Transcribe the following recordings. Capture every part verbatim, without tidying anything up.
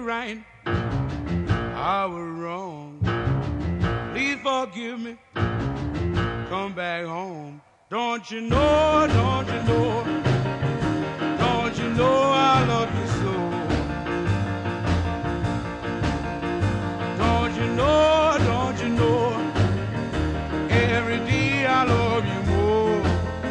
right, I was wrong. Please forgive me, come back home. Don't you know, don't you know, don't you know I love you so? Don't you know, don't you know, every day I love you more.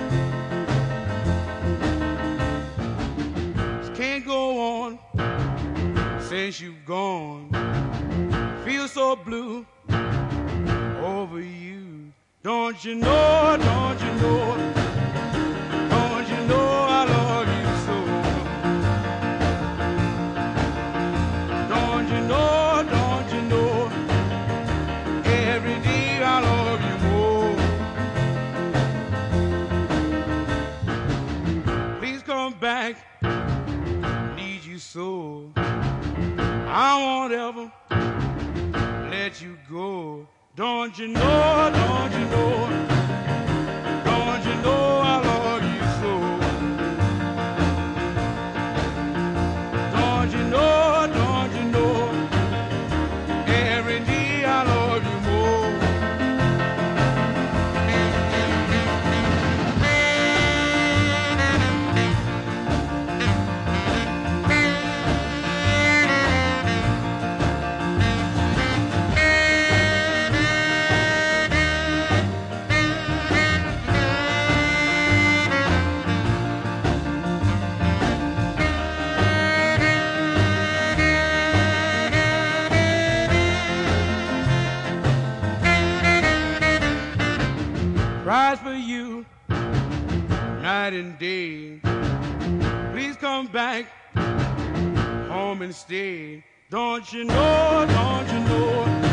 This can't go on since you've gone. Feel so blue over you. Don't you know, don't you know, don't you know I love you so? Don't you know, don't you know, every day I love you more. Please come back, need you so. I won't ever let you go. Don't you know, don't you know, don't you know I love you so? Don't you know, don't you know, every day I love you more. Cries for you night and day. Please come back home and stay. Don't you know, don't you know,